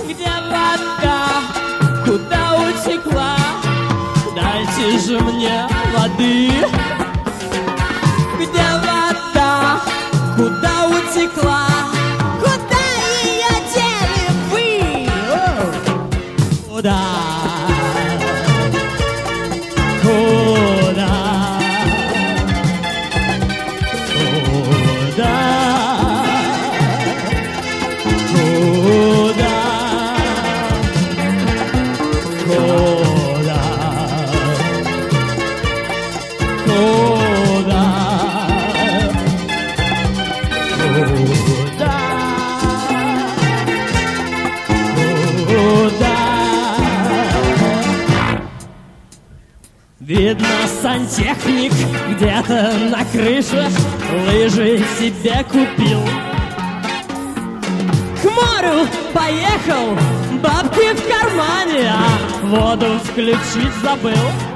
Где вода? Куда утекла? Дайте же мне воды. Где вода? Куда утекла? Куда ее дели вы? Куда? Куда? Куда? Куда? Куда? Куда? Куда? Видно, сантехник где-то на крыше лыжи себе купил. К морю поехал, бабки в кармане, а воду включить забыл.